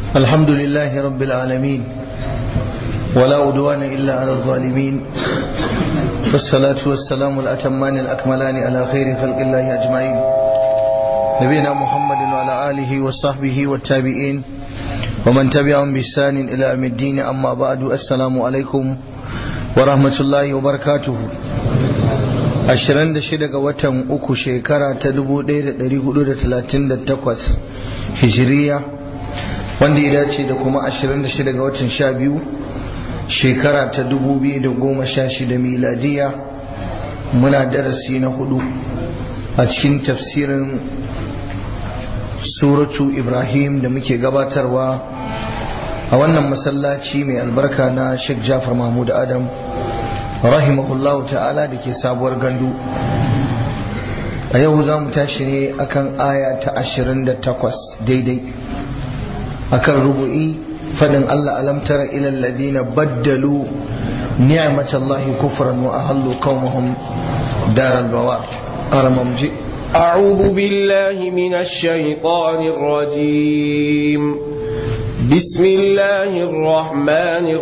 الحمد لله رب العالمين ولا عدوان إلا على الظالمين والصلاة والسلام الأتمان الأكملان على خير خلق الله أجمعين نبينا محمد وعلى آله وصحبه والتابعين ومن تبعهم بإحسان إلى يوم الدين أما بعد السلام عليكم ورحمة الله وبركاته 26 ga watan uku shekara ta 1438 hijiriya wanda ya dace da kuma 26 ga watan 12 shekara ta 2016 miladiya. Muna darasi na hudu a cikin tafsirin suratu Ibrahim da muke gabatarwa a wannan masallaci mai albarka na Sheikh Jafar Mahmud Adam rahimahullahu ta'ala da ke sabuwar gandu. A yau za mu tashi ne akan aya ta 28 daidai akan rubu'i fadin Allah alam tara ila alladhina baddalu ni'matallahi kufran wa ahallu qaumahum daral bawar. aramamji a'udhu billahi minash shaitanir rajim. Bismillahir rahmanir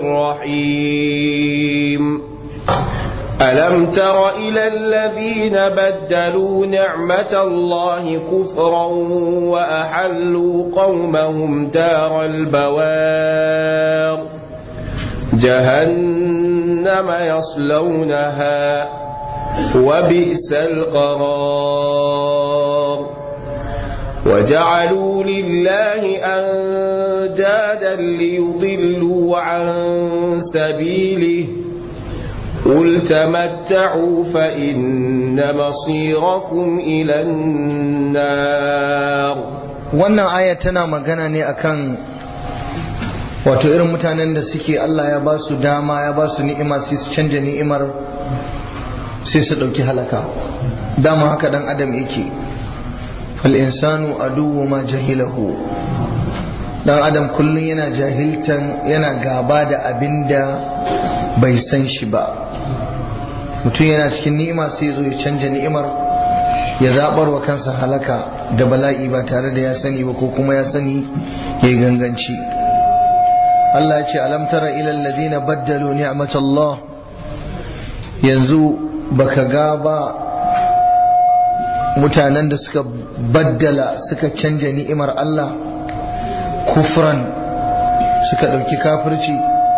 rahim. ألم تر إلى الذين بدلوا نعمة الله كفرا وأحلوا قومهم دار البوار جهنم يصلونها وبئس القرار وجعلوا لله أندادا ليضلوا عن سبيله قل تمتعوا فإن مصيركم إلى النار. wannan aya tana magana ne akan wato irin mutanen da suke Allah ya ba su dama ya ba su ni'ima sai su canja ni'imar sai su dauki halaka. Dama haka dan adam yake, fal insanu aduwwu ma jahilahu. Dan adam kullun yana jahiltan, yana gaba da abinda bai san shi ba. Mutum yana cikin ni'ima sai zo ya canja ni'imar ya zabar wa kansa halaka da bala'i ba tare da ya sani ba, ko kuma ya sani ya ganganci. Allah ya ce alam tara ila alladhina baddalu ni'matallah, yanzu baka ga ba mutanen da suka baddala, suka canja ni'imar Allah kufran, suka dauki kafirci.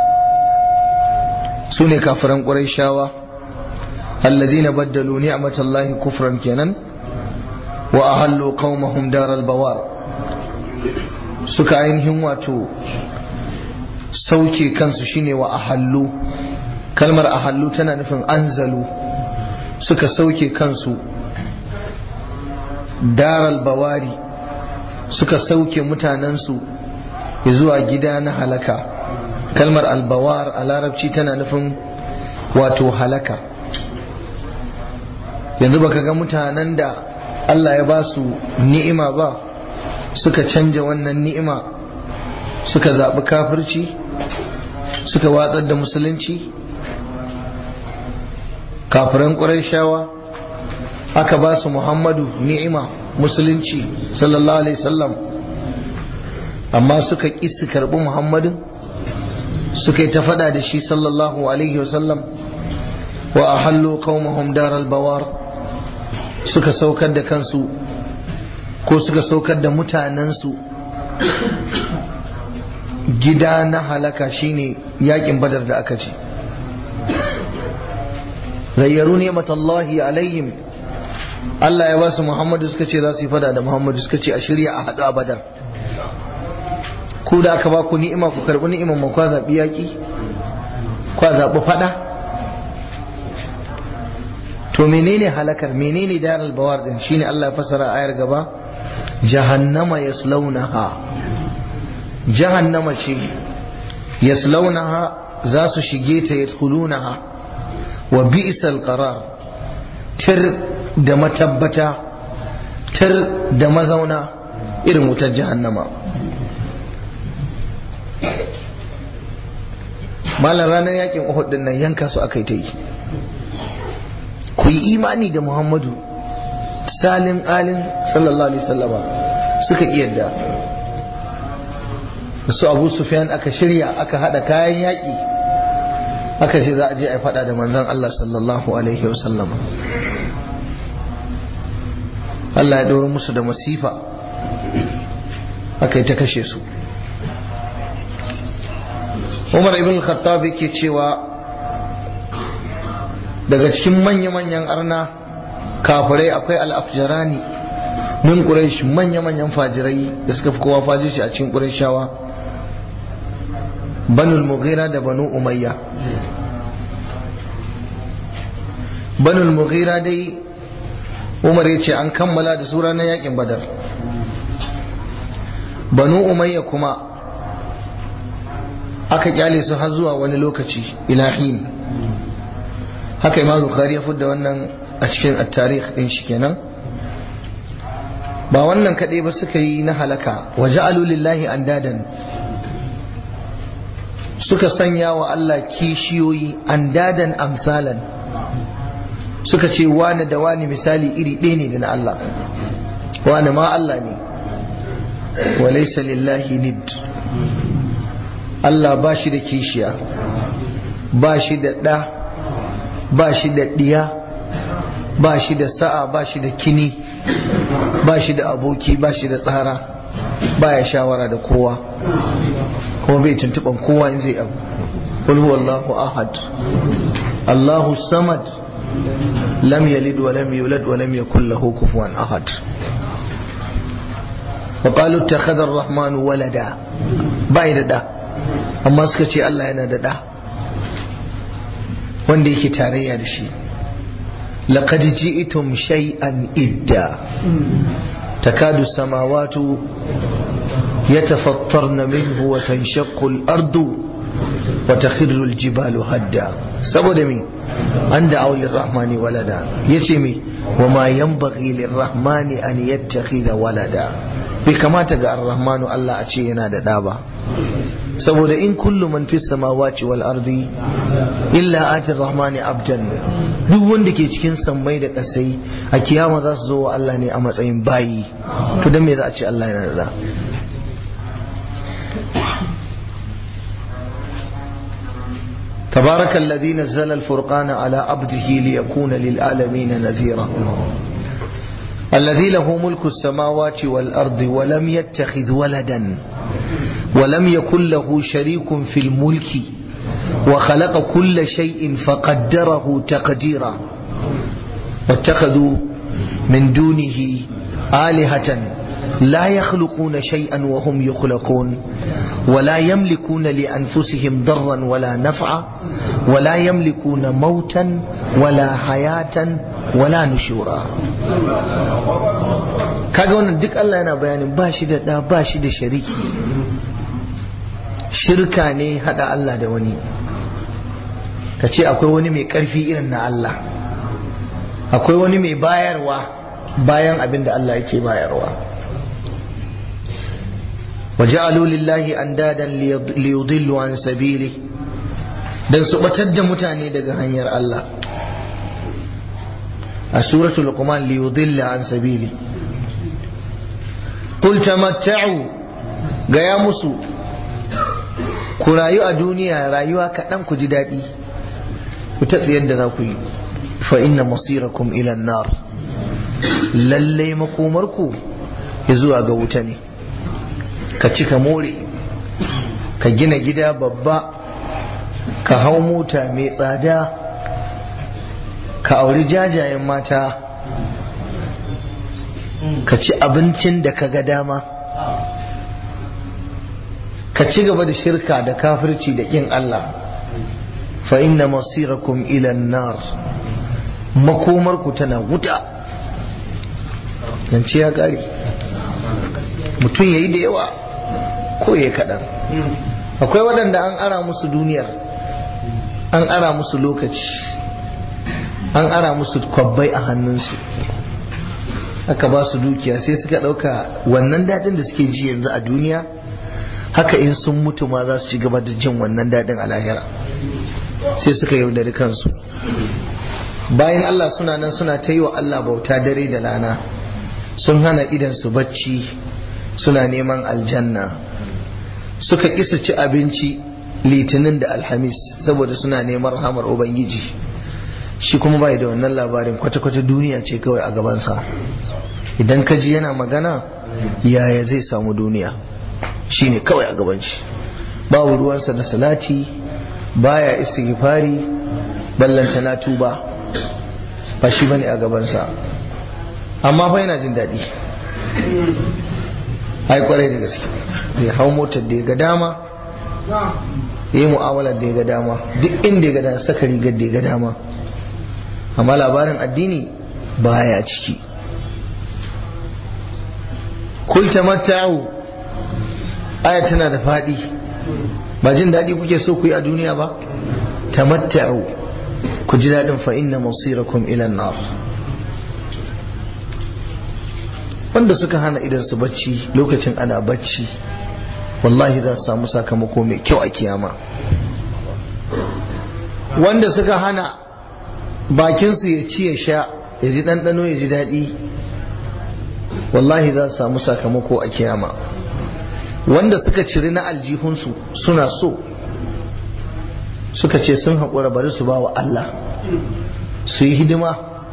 sune kafiran Qurayshawa, alladhina baddalu ni'matallahi kufran kenan wa ahallu qaumahum daral bawar, suka ainihin wato sauke kansu shine wa ahallu. Kalmar ahallu tana nufin anzalu, suka sauke kansu daral bawari, suka sauke mutanensu zuwa gida na halaka. Kalmar albawar a larabci tana nufin wato halaka. Yanzu baka ga mutanen da Allah ya ba su ni'ima ba suka canja wannan ni'ima, suka zaɓi kafirci, suka watsar da musulunci. Kafiran Qurayshawa aka ba su Muhammadu ni'ima, musulunci sallallahu alaihi wasallam, amma suka ƙi su karɓi Muhammadin, suka yi ta faɗa da shi sallallahu alaihi wasallam. wa ahallu qaumahum daral bawar, suka saukar da kansu ko suka saukar da mutanensu gida na halaka, shine yakin Badar da aka ce. Ghayyaru ni'matallahi alaihim, Allah ya ba su Muhammadu, suka ce za su yi fada da Muhammadu, suka ce a shirya a haɗu a Badar. Ku da aka ba ku ni'ima ku karɓi ni'imar ma kwa zaɓi yaƙi, kwa zaɓi fada. To menene halakar, menene daral bawar din? Shine Allah ya fasara ayar gaba, jahannama yaslaunaha. Jahannama ce yaslaunaha, za su shige ta, yadkhulunaha, wa bi'sal qarar, tir da matabbata, tir da mazauna irin wutar jahannama. Malar ranar yakin Uhud din nan yanka su akai ta yi. Ku yi imani da Muhammadu salin alin sallallahu alaihi wasallama, suka yadda. su Abu Sufyan aka shirya aka hada kayan yaƙi aka ce za a je a faɗa da manzon Allah sallallahu alaihi wasallama. Allah ya ɗora musu da masifa aka yi ta kashe su. Umar ibn Khattab yake cewa daga cikin manya-manyan arna kafirai akwai al-afjarani min Quraysh, manya-manyan fajirai da suka fi kowa fajirci a cikin Qurayshawa, Banu al-Mughira da Banu Umayya. Banu al-Mughira dai Umar ya ce an kammala da su ranar yakin Badar. Banu Umayya kuma aka kyale su har zuwa wani lokaci ilahin. Haka Imam Bukhari ya fudda wannan a cikin at-tarikh din shi kenan. Ba wannan kadai ba suka yi na halaka, waja'alu lillahi andadan, suka sanya wa Allah kishiyoyi, andadan amsalan, suka ce wani da wani misali iri ɗaya ne da na Allah, wani ma Allah ne. Wa laysa lillahi nid, Allah ba shi da kishiya, ba shi da ɗa, ba shi da ɗiya, ba shi da sa'a, ba shi da kini, ba shi da aboki, ba shi da tsara, ba ya shawara da kowa, kuma bai tuntuban kowa in zai abu. Qul huwallahu ahad, Allahu samad, lam yalid wa lam yulad wa lam yakul lahu kufuwan ahad. Wa qalu ittakhadha ar-rahmanu walada, bai da da, amma suka ce Allah yana da da wanda yake tarayya da shi. لقد جئتم شيئا إدا تكاد السماوات يتفطرن منه وتنشق الأرض وتخر الجبال هدا. saboda me an da'aw lirrahmani walada, yace me wama yanbaghi lirrahmani an yattakhidha walada, bai kamata ga arrahmanu Allah a ce yana da da ba, saboda in kullu man fis samawati wal ardi illa ati rahmani abdan, duk wanda ke cikin sammai da kasai a kiyama za su zo wa Allah ne a matsayin bayi, to dan me za a ce Allah yana da? تبارك الذي نزل الفرقان على عبده ليكون للعالمين نذيرا الذي له ملك السماوات والأرض ولم يتخذ ولدا ولم يكن له شريك في الملك وخلق كل شيء فقدره تقديرا واتخذوا من دونه آلهة لا يخلقون شيئا وهم يخلقون ولا يملكون لأنفسهم ضرا ولا نفعا ولا يملكون موتا ولا حياة ولا نشورا. kaga wannan duk Allah yana bayanin ba shi da da, ba shi da shariki. Shirka ne hada Allah da wani, ka ce akwai wani mai karfi irin na Allah, akwai wani mai bayarwa bayan abin da Allah yake bayarwa. وجعلوا لله أندادا ليضلوا عن سبيله, dan su batar da mutane daga hanyar Allah. A suratul Luqman, liyudilla an sabili. Qul tamatta'u, gaya musu ku rayu a duniya rayuwa kaɗan ku ji daɗi, ku ta tsayar da za ku yi. Fa inna masirakum ila an-nar, lalle makomarku ya zuwa ga wuta ne. Ka ci ka more, ka gina gida babba, ka hau mota mai tsada, ka auri jajayen mata, ka ci abincin da ka ga dama, ka ci gaba da shirka da kafirci da ƙin Allah. Fa inna masirakum ila an-nar, makomarku tana wuta. Yance ya gare, mutum yayi da yawa ko yayi kaɗan. Akwai waɗanda an ara musu duniyar, an ara musu lokaci, an ara musu kwabbai a hannunsu, aka ba su dukiya, sai suka ɗauka wannan daɗin da suke ji yanzu a duniya, haka in sun mutu ma za su ci gaba da jin wannan daɗin a lahira. Sai suka yaudari kansu. Bayan Allah suna nan suna ta yi wa Allah bauta dare da rana, sun hana idan su bacci, suna neman aljanna, suka kisa ci abinci litinin da alhamis saboda suna neman rahamar ubangiji, shi kuma bai da wannan labarin, kwata-kwata duniya ce kawai a gabansa. idan ka ji yana magana yaya zai samu duniya shine kawai a gaban shi, babu ruwansa da salati, baya istighfari, ballanta na tuba, ba shi bane a gabansa. amma fa yana jin daɗi, ai kwarai da gaske. zai hau motar da ya ga dama, ya yi mu'amalar da ya ga dama, duk inda ya ga dama, saka rigar da ya ga dama, amma labarin addini baya ciki. kul tamatta'u, aya tana da faɗi, ba jin daɗi kuke so ku yi a duniya ba? tamatta'u, ku ji daɗin, fa inna masirakum ila an-nar. wanda suka hana idan su bacci lokacin ana bacci, wallahi za su samu sakamako mai kyau a kiyama. wanda suka hana bakinsu ya ci ya sha, ya ji ɗanɗano ya ji daɗi, wallahi za su samu sakamako a kiyama. wanda suka ciri na aljihunsu suna so, suka ce sun haƙura bari su ba wa Allah su yi hidima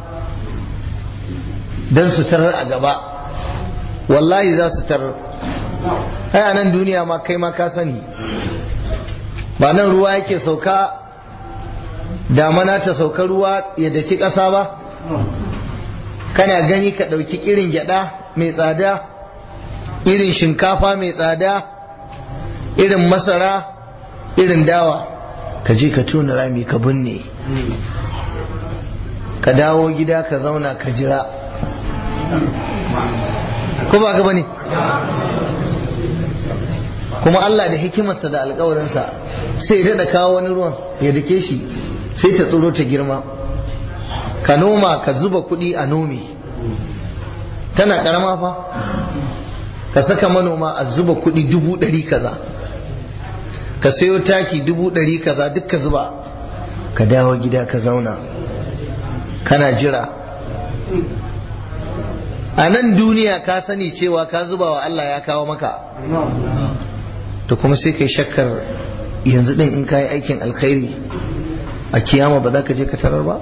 don su tarar a gaba, wallahi za su tarar. ai a nan duniya ma kai ma ka sani, ba nan ruwa yake sauka, damana ta sauka ruwa ya daki ƙasa ba, kana gani ka ɗauki irin gyaɗa mai tsada, irin shinkafa mai tsada, irin masara, irin dawa, ka je ka tona rami ka binne, ka dawo gida ka zauna ka jira, ko ba ka bane? kuma Allah da hikimarsa da alƙawarinsa sai daɗa kawo wani ruwan ya dake shi, sai ta tsiro ta girma, ka noma ka zuba kuɗi a nomi, tana ƙarama fa, ka saka manoma a zuba kuɗi 100,000 kaza, ka sayo taki 100,000 kaza, duk ka zuba, ka dawo gida ka zauna kana jira. a nan duniya ka sani cewa ka zuba wa Allah ya kawo maka, to kuma sai kai shakkar yanzu din in ka yi aikin alkhairi a kiyama ba za ka je ka tarar ba?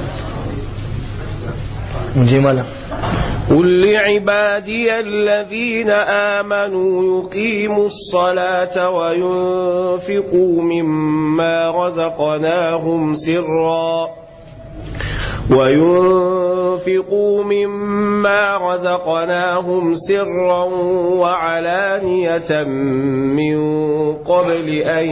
mun je malam. قل لعبادي الذين آمنوا يقيموا الصلاة وينفقوا مما رزقناهم سرا وعلانية من قبل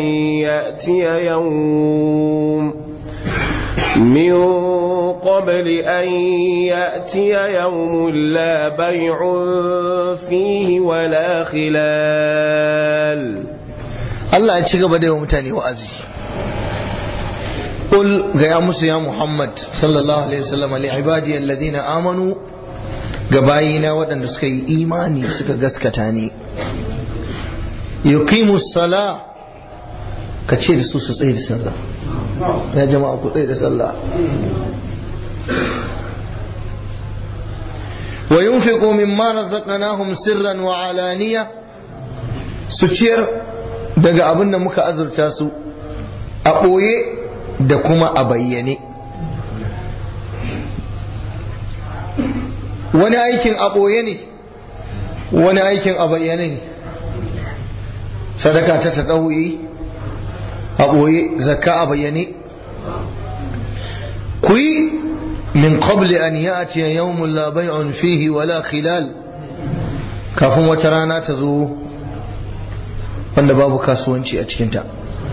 أن يأتي يوم لا بيع فيه ولا خلال. الله يتشغب ده ومتاني وأزي. قل يا موسى يا محمد صلى الله عليه وسلم لعبادي الذين آمنوا gabayina waɗanda suka yi imani suka gaskata ni, yuqimu sala, ka ce da su su tsaye da sallah. ya jama'a ku tsaye da sallah. wa yunfiqu mimma razaqnahum sirran wa alaniya, su ciyar daga abin da muka azurta su a ɓoye da kuma a bayyane. wani aikin a ɓoye ne, wani aikin a bayyane ne. sadaka ta taɗauyi a ɓoye, zakka a bayyane. ku yi min qabli an ya'tiya yawmun la bay'un fihi wala khilal, kafin wata rana ta zo wanda babu kasuwanci a cikinta.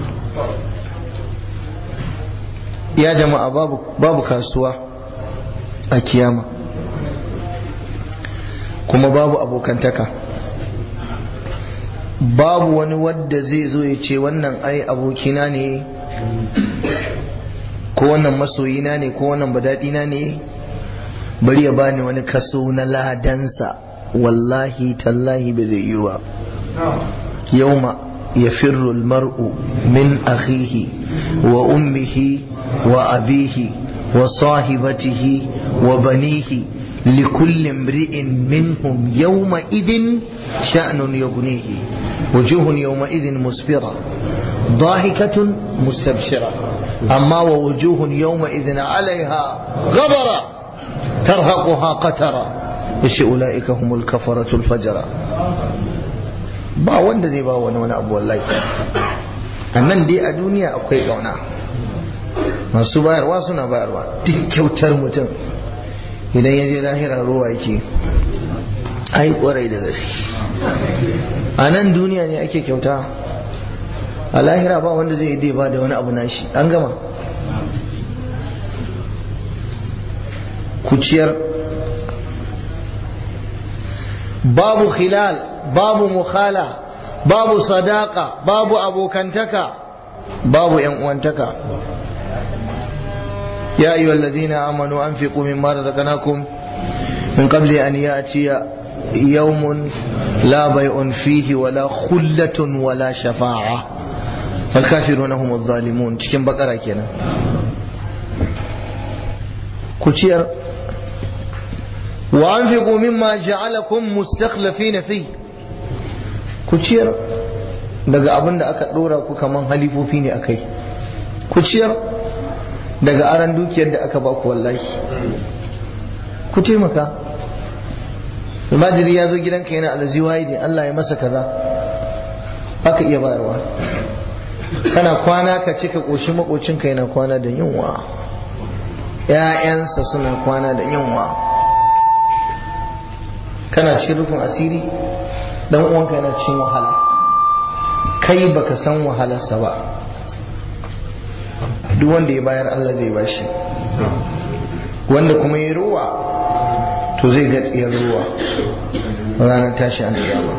ya jama'a babu kasuwa a kiyama, kuma babu abokantaka, babu wani wadda zai zo ya ce wannan ai abokina ne, ko wannan masoyina ne, ko wannan badadina ne, bari ya bani wani kaso na ladansa. wallahi tallahi ba zai yi ba. yauma yafirru almar'u min akhihi wa ummihi wa abihi wa sahibatihi wa banihi لكل امرئ منهم يومئذ شأن يغنيه وجوه يومئذ مسفرة ضاحكة مستبشرة أما ووجوه يومئذ عليها غبرة ترهقها قترة أولئك هم الكفرة الفجرة ba wanda zai ba wani abu wallahi annan dai a duniya akwai kauna masu bayarwa suna bayarwa duk kyautar mutum idan ya je lahira ruwa yake ai kwarai da gaske a nan duniya ne ake kyauta a lahira ba wanda zai yi ba da wani abu nashi an gama kuciyar babu khilal babu mukhala babu sadaka babu abokantaka babu yan uwantaka يا أيها الذين آمنوا أنفقوا مما رزقناكم من قبل أن يأتي يوم لا بيع فيه ولا خلة ولا شفاعة فالكافرون هم الظالمون cikin bakara kenan ku ciyar wa anfiqu mimma ja'alakum mustakhlifina fi ku ciyar daga abin da aka dora ku kaman halifofi ne akai ku ciyar daga aran dukiyar da aka baku wallahi ku taimaka almajiri ya zo gidanka yana alazi waidi Allah ya masa kaza baka iya bayarwa kana kwana ka cika koshi makocinka yana kwana da yunwa ƴaƴansa suna kwana da yunwa kana cikin rufin asiri dan uwanka yana cikin wahala kai baka san wahalarsa ba duk wanda ya bayar Allah zai bashi wanda kuma ya ruwa to zai ga tsiyar ruwa ranar tashi an kiyama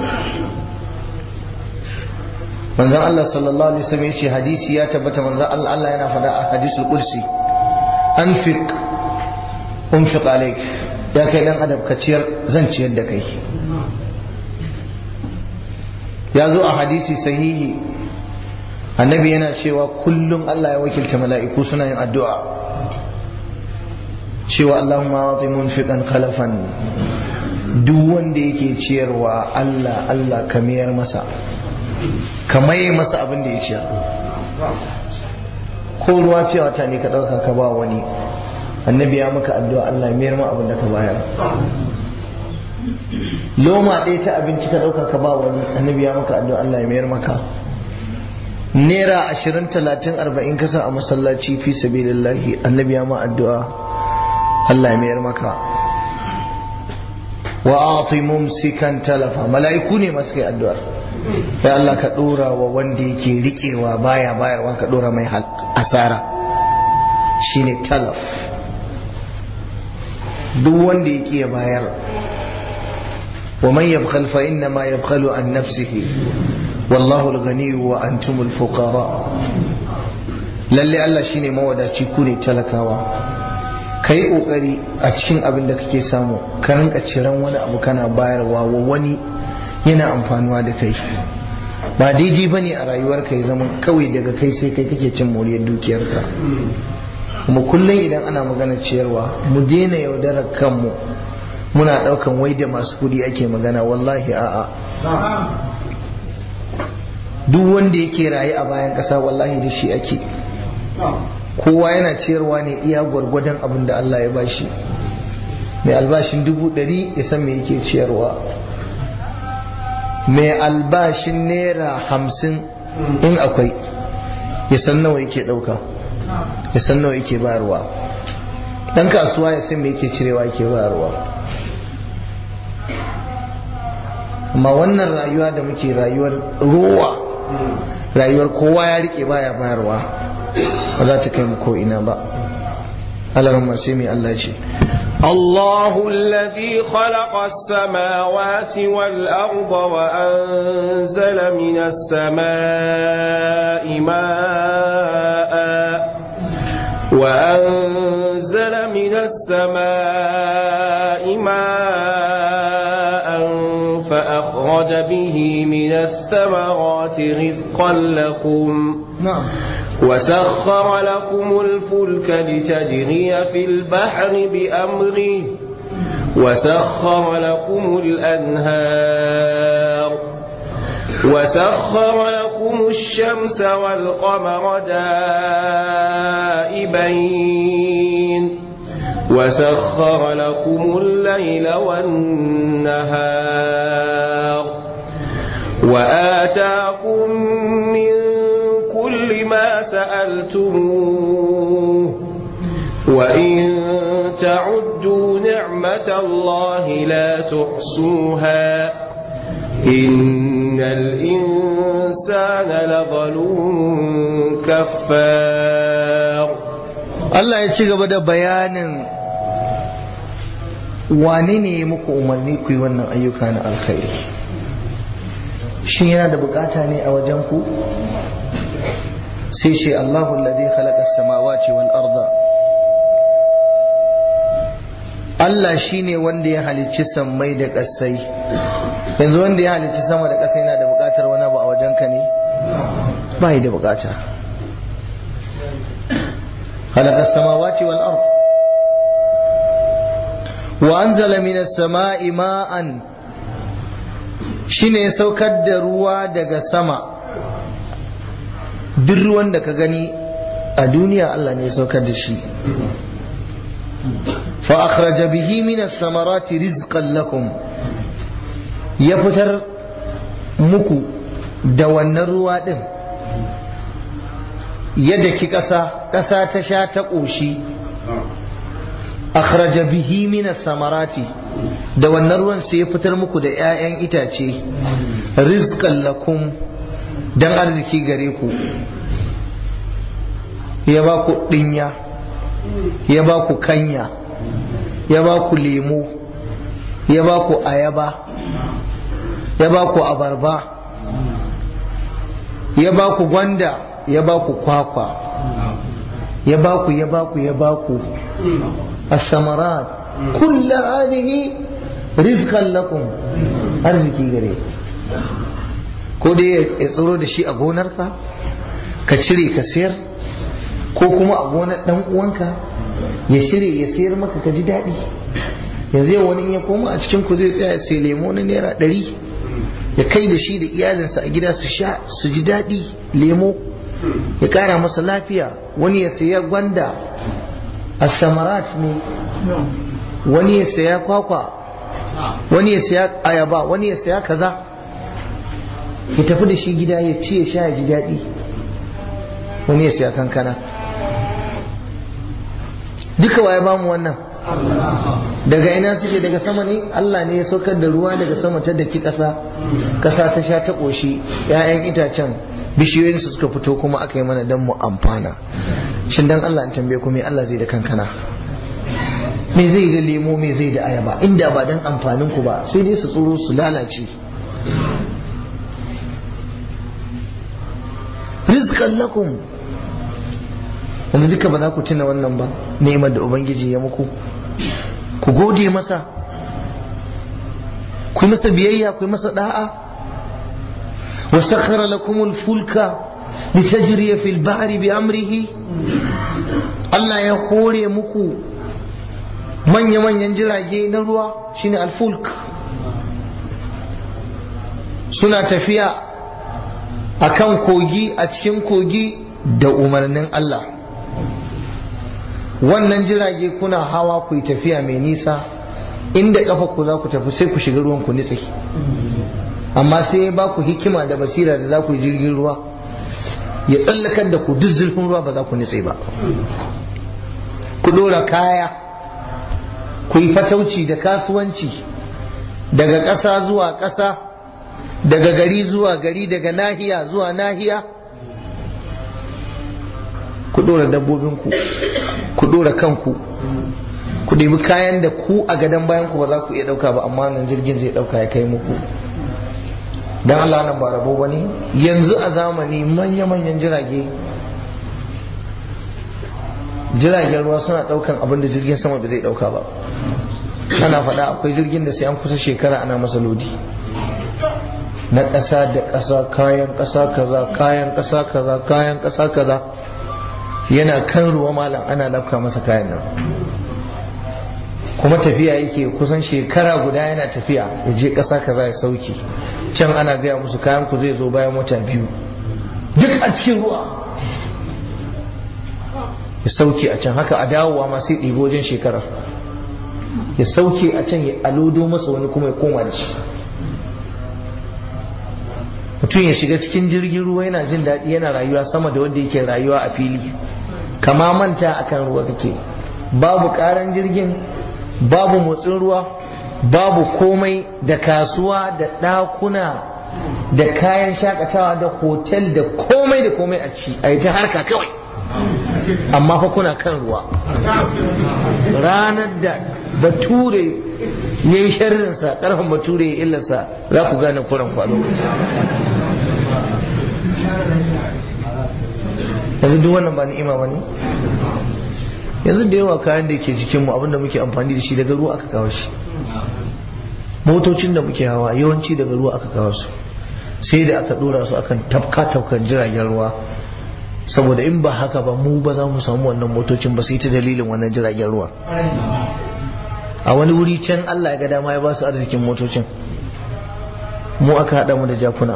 manzon Allah sallallahu alaihi wasallam yace hadisi ya tabbata manzon Allah yana faɗa a hadisul qudsi anfiq unfiq alayk ya kai dan adam ka ciyar zan ciyar da kai ya zo a hadisi sahihi annabi yana cewa kullum Allah ya wakilta mala'iku suna yin addu'a cewa Allahumma ati munfiqan khalafan duk wanda yake ciyarwa Allah ka mayar masa ka maye masa abin da ya ciyar ko ruwa fiye wata ne ka ɗauka ka ba wani annabi ya maka addu'a Allah ya mayar ma abin da ka bayar loma ɗaya ta abinci ka ɗauka ka ba wani annabi ya maka addu'a Allah ya mayar maka naira 20 30 40 kasa a masallaci fi sabilillahi annabi ya ma addu'a Allah ya mayar maka wa ati mumsikan talafa mala'iku ne masu kai addu'ar ya Allah ka dora wa wanda yake rikewa baya bayarwa ka dora mai asara shine talaf duk wanda yake ya bayar wa man yabkhal fa inna ma yabkhalu an nafsihi wallahu al-ghani wa antumul fuqara lalle Allah shine mawadaci ku ne talakawa kai kokari a cikin abin da kake samu ka rinka ciran wani abu kana bayarwa wa wani yana amfanuwa da kai ba daidai bane a rayuwarka ya zama kawai daga kai sai kai kake cin moriyar dukiyarka kuma kullum idan ana magana ciyarwa mu daina yaudarar kanmu muna daukan wai da masu kudi ake magana wallahi a'a duk wanda yake raye a bayan ƙasa wallahi da shi ake kowa yana ciyarwa ne iya gwargwadon abin da Allah ya bashi mai albashin 100 ya san me yake ciyarwa mai albashin naira 50 in akwai ya san nawa yake ɗauka ya san nawa yake bayarwa dan kasuwa ya san me yake cirewa yake bayarwa amma wannan rayuwa da muke rayuwar rowa rayuwar kowa ya rike baya bayarwa ba za ta kai mu ko ina ba Allahumma sai mai Allah ce الله الذي خلق السماوات والأرض وأنزل من السماء ماء فأخرج به من الثمرات رزقا لكم نعم وسخر لكم الفلك لتجري في البحر بأمره وسخر لكم الأنهار وسخر لكم الشمس والقمر دائبين وسخر لكم الليل والنهار وآتاكم من كل ما سألتموه وإن تعدوا نعمة الله لا تحصوها إن الإنسان لظلوم كفار. Allah ya ci gaba da bayanin wane ne muku umarni ku yi wannan ayyuka na alkhairi. Shin yana da bukata ne a wajen ku? Sai shi Allahu alladhi khalaqa as-samawati wal arda. Allah shine wanda ya halicci sammai da ƙasai. Yanzu wanda ya halicci sama da ƙasa yana da bukatar wani abu a wajen ka ne? Ba da bukata. خلق السماوات والأرض وأنزل من السماء ماء shine saukar da ruwa daga sama. Duk ruwan da ka gani a duniya Allah ne ya saukar da shi. fa akhraja bihi min as-samarati rizqan lakum, ya fitar muku da wannan ruwa din yadda ki ƙasa ta sha ta ƙoshi. akhraja bihi minas samarati, da wannan ruwan sai ya fitar muku da 'ya'yan itace rizqan lakum, dan arziki gare ku. ya ba ku dinya, ya ba ku kanya, ya ba ku lemu, ya ba ku ayaba, ya ba ku abarba, ya ba ku gwanda, ya ba ku kwakwa, ya ba ku as-samarat kullu hadhihi rizqan lakum, arziki gare ko dai ya tsiro da shi a gonarka ka cire ka sayar, ko kuma a gonar dan uwanka ya shirye ya sayar maka ka ji daɗi. yanzu yau wani in ya koma a cikin ku zai tsaya sai lemo na naira 100 ya kai da shi da iyalinsa a gida su sha su ji daɗi, lemo ya kara masa lafiya. wani ya saya gwanda, as-samarat ne, wani ya saya kwakwa, wani ya saya ayaba, wani ya saya kaza, ya tafi da shi gida ya ci ya sha ya ji daɗi. wani ya saya kankana. duka waye bamu wannan? daga ina suke? daga sama ne. Allah ne ya saukar da ruwa daga sama ta daki ƙasa, ƙasa ta sha ta ƙoshi, 'ya'yan itacen bishiyoyin su suka fito kuma aka yi mana dan mu amfana. Shin dan Allah in tambaye ku me Allah zai da kankana? Me zai da lemo? Me zai da ayaba? inda ba dan amfanin ku ba sai dai su tsoro su lalace. rizqan lakum. yanzu duka ba za ku tuna wannan ba, ni'imar da ubangiji ya muku? ku gode masa, ku masa biyayya, ku masa da'a. وسخر لكم الفلك لتجري في البحر بأمره. Allah ya hore muku manya-manyan jirage na ruwa, shine alfulk, suna tafiya akan kogi, a cikin kogi da umarnin Allah. wannan jirage kuna hawa ku yi tafiya mai nisa, inda kafa ku za ku tafi sai ku shiga ruwan ku nitse. amma sai ya ba ku hikima da basira da za ku yi jirgin ruwa ya tsallakar da ku duk zurfin ruwa ba za ku nitse ba. ku dora kaya, ku yi fatauci da kasuwanci daga ƙasa zuwa ƙasa, daga gari zuwa gari, daga nahiya zuwa nahiya. ku dora dabbobinku, ku dora kanku, ku ɗebi kayan da ku a gadon bayan ku ba za ku iya ɗauka ba, amma nan jirgin zai ɗauka ya kai muku. dan Allah nan ba rabo bane. yanzu a zamani manya-manyan jiragen ruwa suna daukan abin da jirgin sama bai zai dauka ba. ana faɗa akwai jirgin da sai an kusa shekara ana masa lodi na ƙasa da ƙasa, kayan ƙasa kaza, kayan ƙasa kaza, kayan ƙasa kaza, yana kan ruwa malam ana lafka masa kayan nan. kuma tafiya yake kusan shekara guda yana tafiya ya je ƙasa kaza ya sauke, can ana gaya musu kayan ku zai zo bayan wata 2 duk a cikin ruwa ya sauke a can. haka a dawowa ma sai ɗibo wajen shekarar ya sauke a can ya alodo masa wani kuma ya koma da shi. mutum ya shiga cikin jirgin ruwa yana jin daɗi yana rayuwa sama da wanda yake rayuwa a fili, kama manta akan ruwa kake, babu ƙaran jirgin, babu motsin ruwa, babu komai, da kasuwa da ɗakuna da kayan shakatawa da hotel da komai da komai a ci a yi ta harka kawai, amma fa kuna kan ruwa. ranar da bature ya yi sharrinsa, ƙarfin bature ya illarsa, za ku gane kuran kwa lokacin. yanzu duk wannan ba ni'ima ba ne? yanzu da yawa kayan da ke jikinmu abinda muke amfani da shi daga ruwa aka kawo shi, motocin da muke hawa yawanci daga ruwa aka kawo su, sai da aka dora su akan tafkan jiragen ruwa, saboda in ba haka ba mu ba za mu samu wannan motocin ba sai ta dalilin wannan jiragen ruwa. a wani wuri can Allah ya ga dama ya ba su arzikin motocin, mu aka hada mu da jakuna.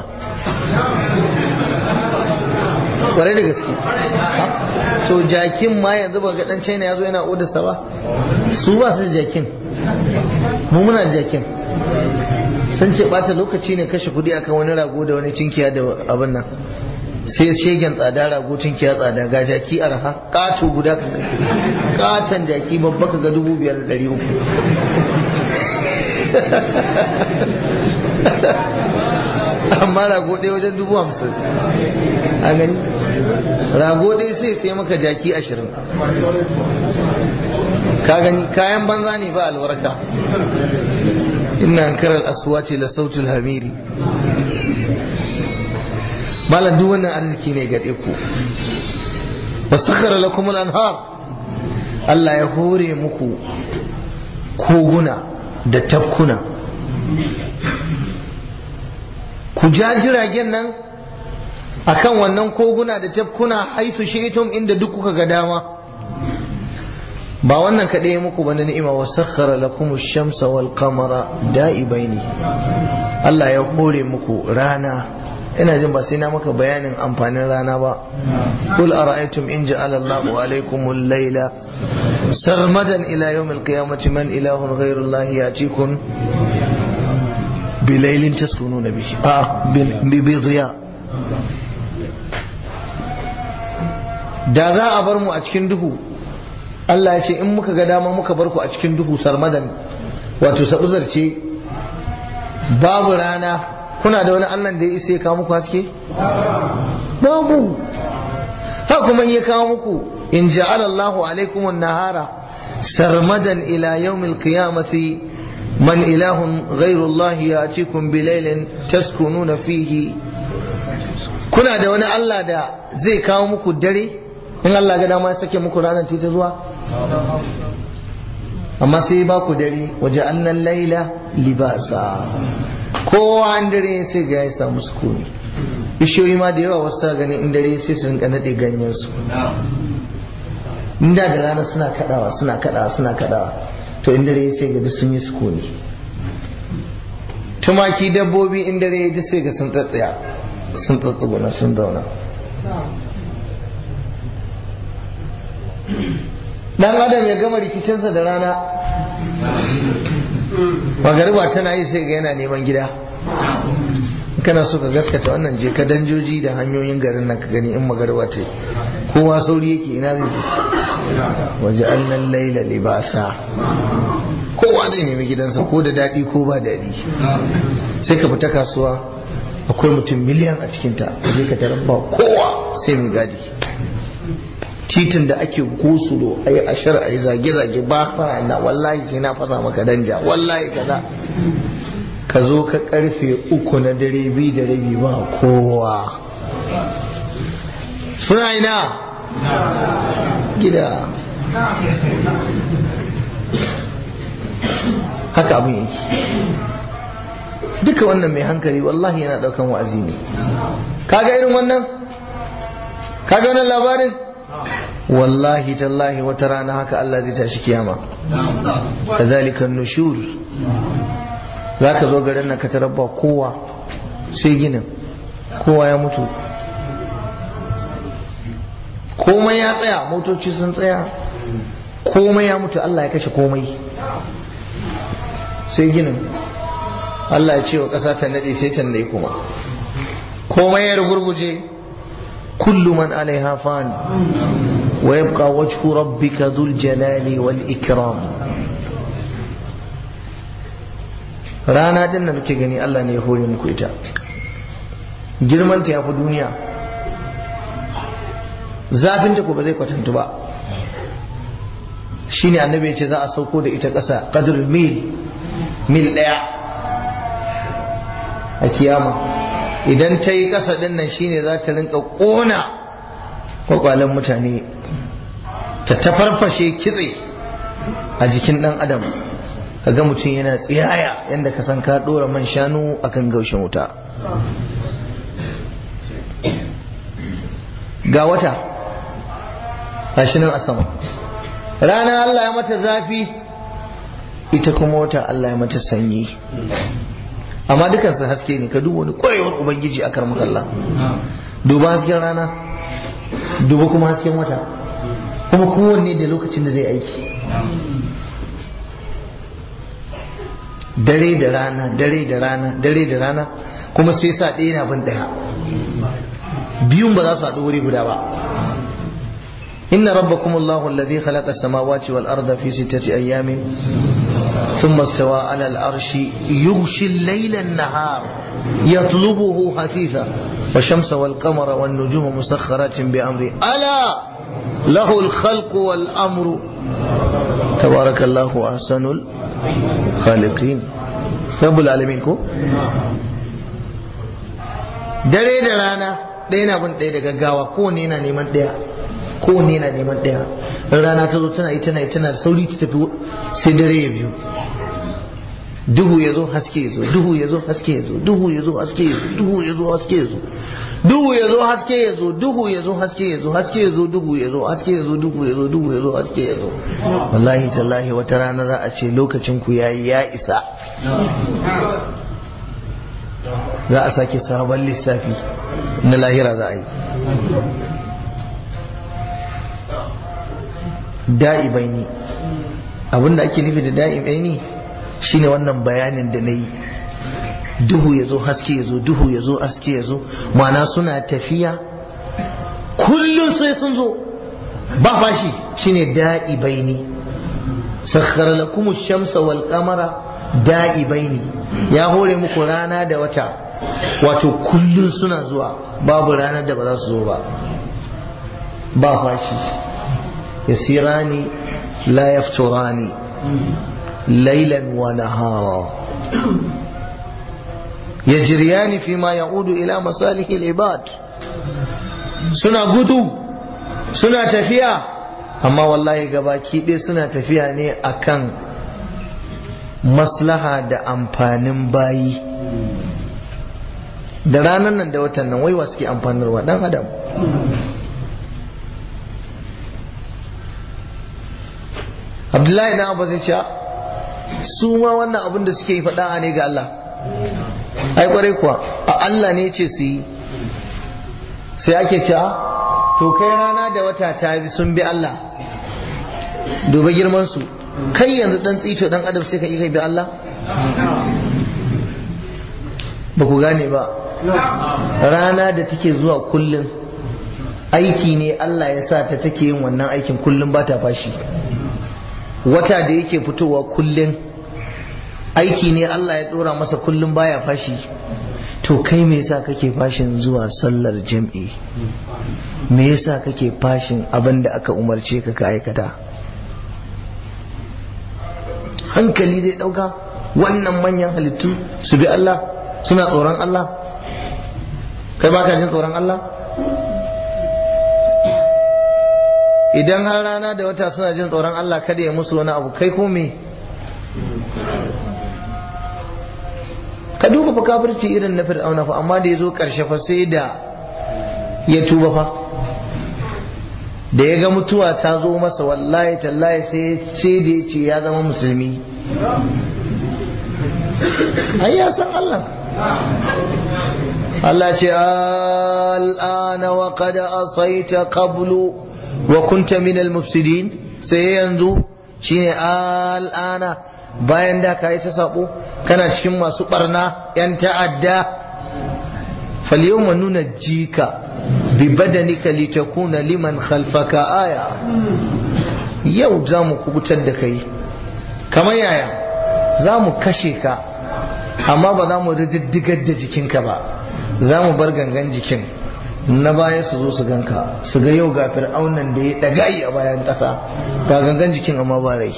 kwarai da gaske. to jakin ma yanzu ba ga dan China yazo yana odarsa ba, su ba su da jakin, mu muna da jakin. sun ce bata lokaci ne kashe kudi akan wani rago da wani cinkiya da abin nan, sai shegen tsada rago cinkiya tsada, ga jaki arha kato guda ka katon jaki babba ka ga 5,300. amma rago ɗaya wajen 50,000. a gani rago ɗaya sai maka jaki 20. ka gani kayan banza ne ba albarka. inna ankaral aswati la sautul hamiri. malam duk wannan arziki ne ga ku. wasakhara lakum al-anhar, Allah ya hore muku koguna da tafkuna, ku ja jiragen nan akan wannan koguna da tafkuna haisu shi'tum, inda duk kuka ga dama. ba wannan kaɗai muku ba na ni'ima. wasakhara lakum ash-shamsa wal qamara da'ibaini, Allah ya hore muku rana. ina jin ba sai na maka bayanin amfanin rana ba. kul ara'aytum in ja'ala Allahu alaykum al-layla sarmadan ila yawm al-qiyamati man ilahun ghayru Allah yatikum bilaylin taskununa bihi bi dhiya. da za a bar mu a cikin duhu, Allah ya ce in muka ga dama muka bar ku a cikin duhu sarmadan, wato sabuzarce babu rana, kuna da wani Allah da ya isa ya kawo muku haske? babu. ha kuma ya kawo muku in ja'ala Allahu alaikum an-nahara sarmadan ila yawmil qiyamati man ilahun ghayru Allah ya'tikum bilaylin taskununa fihi. kuna da wani Allah da zai kawo muku dare in Allah ga dama ya sake muku ranar ta zuwa? amma sai ba ku dare, waje annan laila libasa, kowa an dare sai ga ya samu sukuni. bishiyoyi ma da yawa wasu gani in dare sai su rinka nade ganyen su. inda da rana suna kadawa, to in dare sai ga duk sun yi sukuni. tumaki dabbobi in dare duk sai ga sun tsatsaya, sun tsatsuguna, sun zauna. dan adam ya gama rikicinsa da rana, magariba tana yi sai ga yana neman gida. kana so ka gaskata wannan, je ka danjoji da hanyoyin garin nan ka gani in magariba ta yi kowa sauri yake ina zai je. waje annan laila libasa, kowa zai nemi gidansa ko da daɗi ko ba daɗi. sai ka fita kasuwa akwai mutum miliyan a cikinta, je ka tarar ba kowa sai mai gadi. titin da ake gosulo a yi ashar a yi zage-zage ba fara na wallahi sai na fasa maka danja wallahi kaza. ka zo ka karfe 3 na dare 2 da rabi ba kowa, suna ina gida. haka abin yake. duka wannan mai hankali wallahi yana daukan wa'azi ne. kaga irin wannan, kaga wannan labarin wallahi tallahi wata rana haka Allah zai tashi kiyama kadhalika nushur zaka zo garin nan ka tarabba kowa sai ginin kowa ya mutu komai ya tsaya motoci sun tsaya komai ya mutu Allah ya kashe komai sai ginin Allah ya ce wa ƙasa ta nade sai ta nade kuma komai ya rugurguje kullu man alaiha fan wa yabqa wajhu rabbika dhul jalali wal ikram rana din nan kuke gani Allah ne ya hore muku ita girman ta yafi duniya zafin ta ko ba zai kwatantu ba shine annabi ya ce za a sauko da ita ƙasa qadr mil daya a kiyama idan ta yi ƙasa din nan shine za ta rinka ƙona kwakwalen mutane ta tafarfashe kitse a jikin ɗan adam kaga mutum yana tsiyaya yadda ka san ka ɗora man shanu akan gaushin wuta ga wata gashi nan a sama rana Allah ya mata zafi ita kuma wata Allah ya mata sanyi amma dukansu haske ne ka duba wani kwarewar ubangiji a karmar Allah duba hasken rana duba kuma hasken wata kuma kowanne da lokacin da zai aiki dare da rana dare da rana dare da rana kuma sai sa ɗaya na bin ɗaya biyun ba za su haɗu wuri guda ba inna rabbakum Allahu alladhi khalaqa as-samawati wal arda fi sittati ayamin ثم استوى على العرش يغشي الليل النهار يطلبه حثيثا والشمس والقمر والنجوم مسخرات بأمره ألا له الخلق والأمر تبارك الله أحسن الخالقين رب العالمين كو dare da rana ɗaya na bin ɗaya da gaggawa kowanne yana neman ɗaya kowanne yana neman ɗaya rana ta zo tana yi tana da sauri ta tafi sai dare ya biyu duhu ya zo haske ya zo duhu ya zo haske ya zo duhu ya zo haske ya zo duhu ya zo haske ya zo duhu ya zo haske ya zo duhu ya zo haske ya zo haske ya zo duhu ya zo haske ya zo duhu ya zo duhu ya zo haske ya zo wallahi tallahi wata rana za a ce lokacin ku yayi ya isa za a sake sabon lissafi na lahira za a yi da'ibaini abinda ake nufi da da'ibaini shine wannan bayanin da na yi duhu ya zo haske ya zo duhu ya zo haske ya zo ma'ana suna tafiya kullum sai sun zo ba fashi shine da'ibaini sakhkhara lakum ash-shamsa wal qamara da'ibaini ya hore muku rana da wata wato kullum suna zuwa babu ranar da ba za su zo ba ba fashi yasirani la yafturani laylan wa nahara yajriyani fima yaudu ila masalihil ibad suna gudu suna tafiya amma wallahi gabaki ɗaya suna tafiya ne akan maslaha da amfanin bayi da ranar nan da watan nan waiwa suke amfanarwa dan adam Abdullahi na Abbas ya ce su ma wannan abin da suke yi faɗa ne ga Allah ai kwarai kuwa a Allah ne ce su yi sai ake cewa to kai rana da wata ta bi sun bi Allah duba girman su kai yanzu dan tsito dan adam sai ka yi kai bi Allah ba ku gane ba rana da take zuwa kullum aiki ne Allah ya sa ta take yin wannan aikin kullum ba ta fashi wata da yake fitowa kullum aiki ne Allah ya dora masa kullum baya fashi to kai me yasa kake fashin zuwa sallar jam'i me yasa kake fashin abin da aka umarce ka ka aikata hankali zai dauka wannan manyan halittu su bi Allah suna tsoron Allah kai baka jin tsoron Allah idan har rana da wata suna jin tsoron Allah kada ya musu wani abu kai ko me ka duba fa kafirci irin na fir'auna fa amma da yazo karshe fa sai da ya tuba fa da ya ga mutuwa ta zo masa wallahi tallahi sai da ya ce ya zama musulmi. ai ya san Allah. Allah ce al'ana wa qad asaita qablu wa kunta min al-mufsidin, sai yanzu shine al'ana, bayan da kai ta sabo kana cikin masu barna yan ta'adda. falyawma nunajjika bi badanika litakuna liman khalfaka aya, yau zamu kubutar da kai. kamar yaya? zamu kashe ka amma ba za mu rididdigar da jikinka ba, za mu bar gangan jikin na baya su zo su ganka, su ga yau ga fir'aunan da ya dagayi a bayan ƙasa, ga gangan jikin amma ba rai.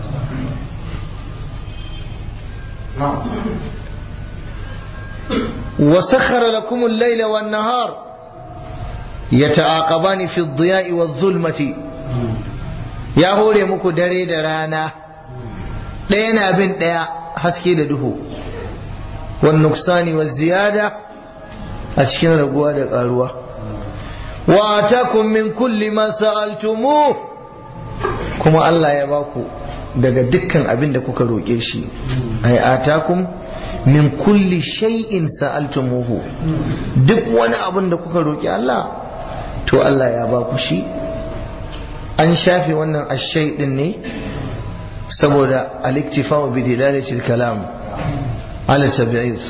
وسخر لكم الليل والنهار يتعاقبان في الضياء والظلمة يا هوري muku dare da rana ɗaya na bin ɗaya, haske da duhu, wan nuksani wa ziyada, a cikin raguwa da ƙaruwa. wa atakum min kulli ma sa'altumu, kuma Allah ya baku daga dukkan abin da kuka roƙe shi. ai atakum min kulli shay'in sa'altumuhu, duk wani abin da kuka roƙi Allah to Allah ya baku shi. an shafe wannan ashay din ne saboda al-iktifa'u bi dilalati al-kalam ala tabi'id.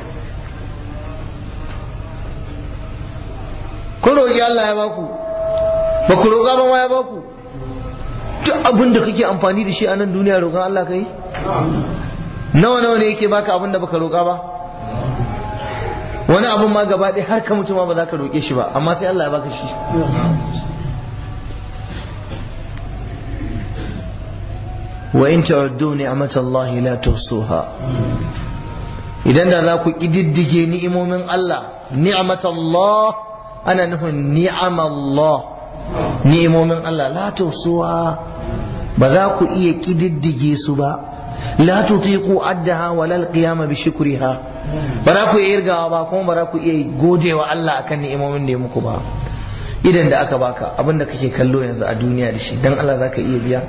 kun roƙi Allah ya baku, ba ku roƙa ba ma ya baku. duk abin da kake amfani da shi a nan duniya roƙon Allah kai? nawa ne yake baka abin da baka roƙa ba? wani abin ma gaba ɗaya har ka mutu ma ba za ka roƙe shi ba, amma sai Allah ya baka shi. wa in ta'uddu ni'matallahi la tuhsuha, idan da za ku kididdige ni'imomin Allah, ni'matallah ana nufin ni'amallah, ni'imomin Allah la tuhsuha, ba za ku iya kididdige su ba. la tutiqu addaha wala alqiyama bi shukriha, ba za ku iya irgawa ba, kuma ba za ku iya godewa Allah akan ni'imomin da ya muku ba. idan da aka baka abinda kake kallo yanzu a duniya da shi, dan Allah zaka iya biya?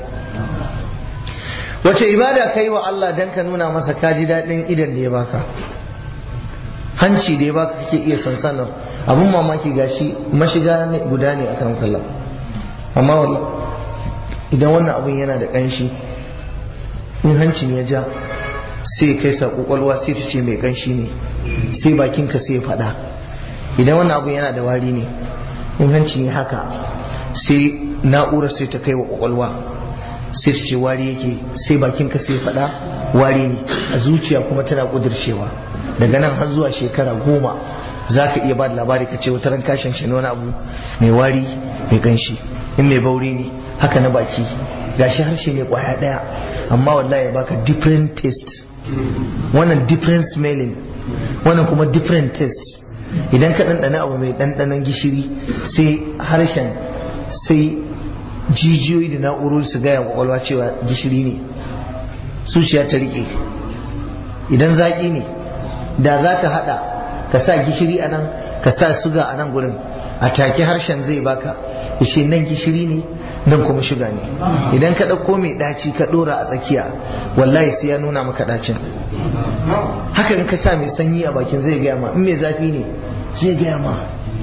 wace ibada kai wa Allah dan ka nuna masa ka ji daɗin idan da ya baka? hanci da ya baka kake iya sansanar abun mamaki, gashi mashiga ne guda ne akan kallon, amma wallahi idan wannan abun yana da ƙanshi, in hancin ya ja sai kai sa kwakwalwa sai ta ce mai ƙanshi ne, sai bakinka sai ya faɗa. idan wannan abun yana da wari ne, in hancin ya haka sai na'urar sai ta kai wa kwakwalwa sai ta ce wari yake, sai bakinka sai ya faɗa wari ne, a zuciya kuma tana ƙudurcewa. daga nan har zuwa shekara 10 za ka iya ba da labari ka ce wata ran kashin shi wani abu mai wari mai ƙanshi, in mai bauri ne haka na baki, gashi harshe ne kwaya ɗaya amma wallahi ya baka different taste, wannan different smelling, wannan kuma different taste. idan ka ɗanɗana abu mai ɗanɗanon gishiri, sai harshen sai jijiyoyi da na'urori su gaya kwakwalwa cewa gishiri ne, zuciya ta riƙe. idan zaƙi ne, da za ka haɗa ka sa gishiri a nan ka sa suga a nan gurin, a take harshen zai baka ishe nan gishiri ne nan kuma shuga ne. idan ka ɗauko mai ɗaci ka ɗora a tsakiya, wallahi sai ya nuna maka ɗacin. haka in ka sa mai sanyi a bakin zai gaya ma, in mai zafi ne zai gaya ma.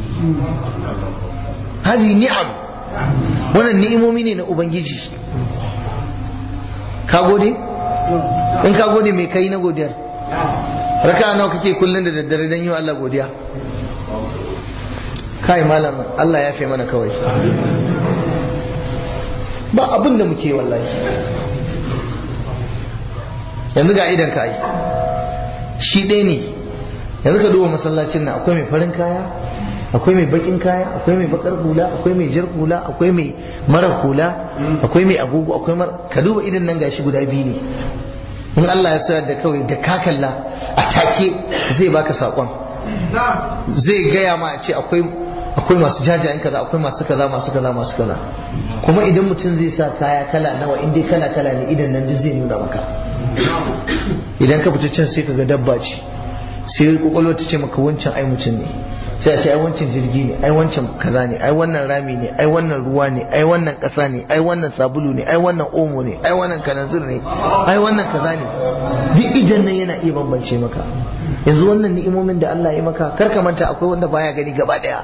hazi ni'am, wannan ni'imomi ne na ubangiji. ka gode? in ka gode mai kai na godiyar? raka nawa kake kullun da daddare don yi wa Allah godiya? kai malam Allah ya fi mana kawai, ba abin da muke wallahi. yanzu ga idan ka yi shi ɗaya ne, yanzu ka duba masallacin nan, akwai mai farin kaya, akwai mai bakin kaya, akwai mai bakar hula, akwai mai jar hula, akwai mai mara hula, akwai mai agogo, akwai ka duba idan nan gashi guda biyu ne. in Allah ya sayar da kawai da ka kalla a take zai baka sakon, zai gaya ma a ce akwai masu jajayen kaza, akwai masu kaza masu kaza masu kaza. kuma idan mutum zai sa kaya kala nawa, in dai kala kala ne, idan nan duk zai nuna maka. idan ka fita can sai kaga dabba ce, sai kwakwalwa ta ce maka wancan ai mutum ne, sai a ce ai wancan jirgi ne, ai wancan kaza ne, ai wannan rami ne, ai wannan ruwa ne, ai wannan ƙasa ne, ai wannan sabulu ne, ai wannan omo ne, ai wannan kananzir ne, ai wannan kaza ne. Duk idan nan yana iya bambance maka. Yanzu wannan ni'imomin da Allah ya maka, kar ka manta akwai wanda baya gani gaba daya.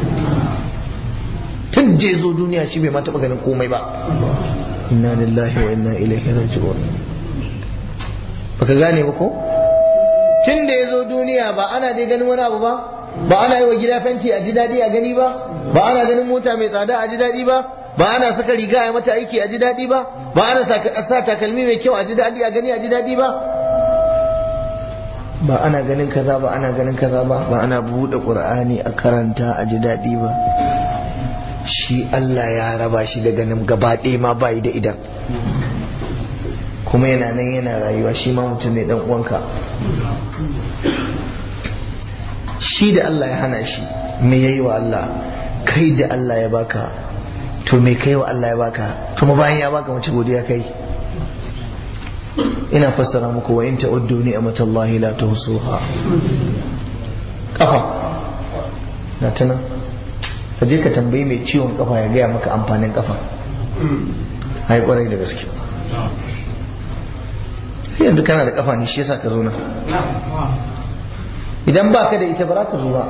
Tun da ya zo duniya shi bai ma taɓa ganin komai ba. Inna lillahi wa inna ilaihi raji'un. Baka gane ba ko? Tun da ya zo duniya ba ana dai ganin wani abu ba, ba ana yi wa gida fenti a ji daɗi a gani ba, ba ana ganin mota mai tsada a ji daɗi ba, ba ana saka riga a mata aiki a ji daɗi ba, ba ana sa takalmi mai kyau a ji daɗi a gani a ji daɗi ba, ba ana ganin kaza ba, ana ganin kaza ba, ba ana buɗe ƙur'ani a karanta a ji daɗi ba. Shi Allah ya raba shi da ganin gaba ɗaya ma bayi da idan, kuma yana nan yana rayuwa, shi ma mutum ne dan uwanka. Shi da Allah ya hana shi, me yayi wa Allah? Kai da Allah ya baka, to me kai wa Allah ya baka? To ma bayan ya baka mace godiya kai. Ina fassara muku wa in ta'uddu ni'matallahi la tuhsuha. Kafa na tana, ka je ka tambayi mai ciwon kafa ya gaya maka amfanin kafa. Ai kwarai da gaske. Yanzu kana da kafa ne, shi yasa ka zo nan. Idan ba ka da ita ba za ka zo ba.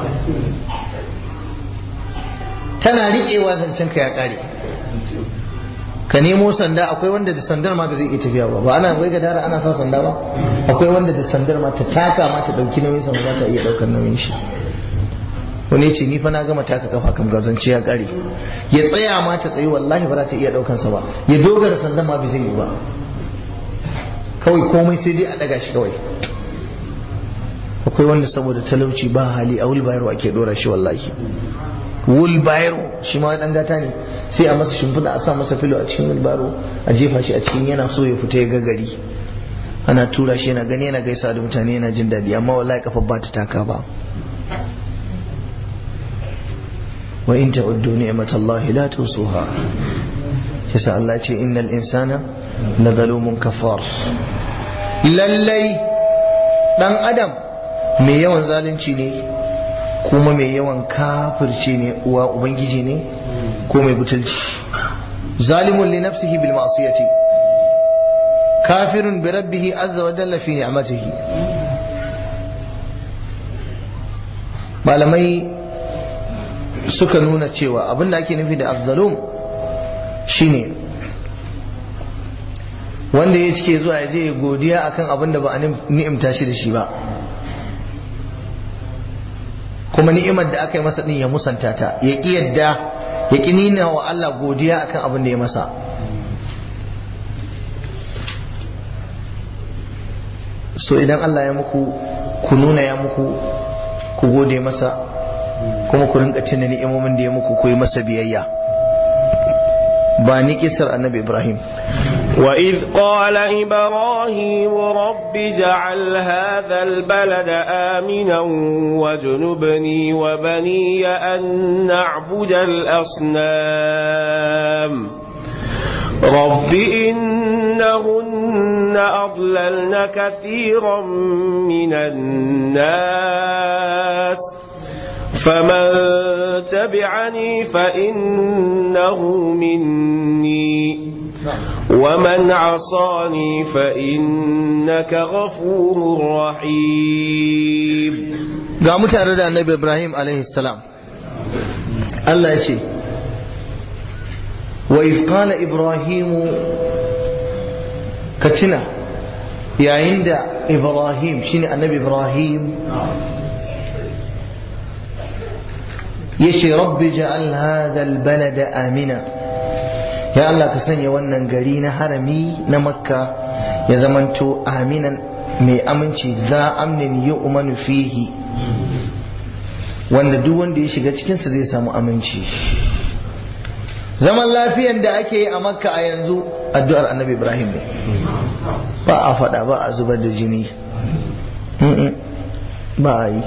Tana riƙewa zancen ka ya ƙare. Ka nemo sanda, akwai wanda da sandar ma ba zai iya tafiya ba, ba ana wai gadara ana sa sanda ba, akwai wanda da sandar ma ta taka ma ta ɗauki nauyin sa, ba za ta iya ɗaukar nauyin shi. Wani ce ni fa na gama taka kafa kam ga zance ya ƙare. Ya tsaya ma ta tsayi wallahi ba za ta iya ɗaukan sa ba, ya dogara sandan ma bai zai yi ba. Kawai komai sai dai a ɗaga shi kawai. Akwai wanda saboda talauci ba hali a wulbayaro ake dora shi wallahi. Wulbayaro shi ma dan gata ne, sai a masa shimfiɗa a sa masa filo a cikin wulbayaro a jefa shi a cikin, yana so ya fita ya ga gari, ana tura shi yana gani yana gaisa da mutane yana jin daɗi, amma wallahi kafa ba ta taka ba. Wa in ta'uddu ni'matallahi la tusuha. Yasa Allah ya ce innal insana la zalumun kafar. Lallai dan adam mai yawan zalunci ne, kuma mai yawan kafirci ne, uwa ubangiji ne, ko mai butulci. Zalimun li nafsihi bil ma'siyati, kafirun bi rabbih azza wa jalla fi ni'matihi. Malamai suka nuna cewa abinda ake nufi da azzalum shine wanda ya cike zuwa ya je godiya akan abin da ba a ni'imta shi da shi ba, kuma ni'imar da aka yi masa din ya musanta ta, ya ki yadda, ya ki nina wa Allah godiya akan abin da ya masa. So idan Allah ya muku, ku nuna ya muku, ku gode masa, kuma ku rinka tuna ni'imomin da ya muku, ku yi masa biyayya. Ba ni kisar annabi Ibrahim. وإذ قال إبراهيم رب اجعل هذا البلد آمنا واجنبني وبني أن نعبد الأصنام رب إنهن أضللن كثيرا من الناس فمن تبعني فإنه مني ومن عصاني فإنك غفور رحيم. ga mutane da annabi Ibrahim alaihi salam, Allah ya ce wa iz qala Ibrahimu, ka tuna yayin da Ibrahim shine annabi Ibrahim ya ce rabbi ja'al hadha albalada amina, ya Allah ka sanya wannan gari na harami na Makka ya zamanto aminan mai aminci, za amnin yu'manu fihi, wanda duk wanda ya shiga cikinsa zai samu aminci. Zaman lafiyan da ake yi a Makka a yanzu addu'ar annabi Ibrahim ne, ba a faɗa, ba a zubar da jini, ba a yi.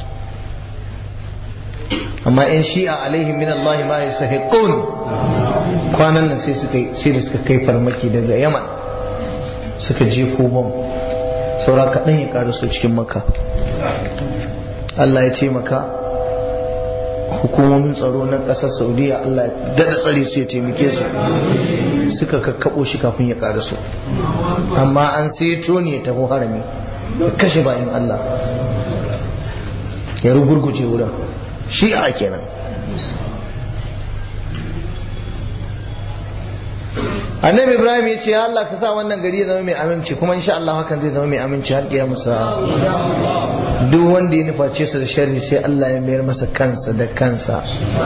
Amma in shi'a alaihim min Allah ma yasahiqun, kwanan nan sai da suka kai farmaki daga Yaman, suka jefo bom, saura kaɗan ya ƙaraso cikin Makka. Allah ya ce maka hukumomin tsaro na ƙasar Saudiya Allah ya daɗa tsare su ya taimake su, suka kakkaɓo shi kafin ya ƙara su, amma an seto ne ya taho harami ya kashe bayan Allah ya rugurguje wurin. Shi'a kenan. Annabi Ibrahim ya ce ya Allah ka sa wannan gari ya zama mai aminci, kuma insha Allah hakan zai zama mai aminci har kiyamusa. Duk wanda ya nuface su da sharri sai Allah ya mayar masa kansa da kansa.